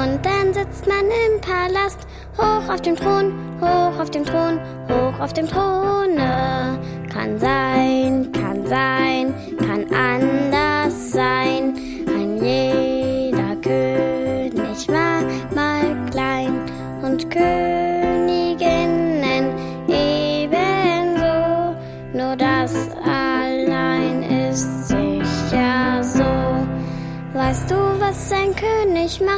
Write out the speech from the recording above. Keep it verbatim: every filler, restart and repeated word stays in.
Und dann sitzt man im Palast, hoch auf dem Thron, hoch auf dem Thron, hoch auf dem Throne. Kann sein, kann sein, kann anders sein. Ein jeder König war mal klein und Königinnen ebenso. Nur das allein ist sicher so. Weißt du, was ein König macht?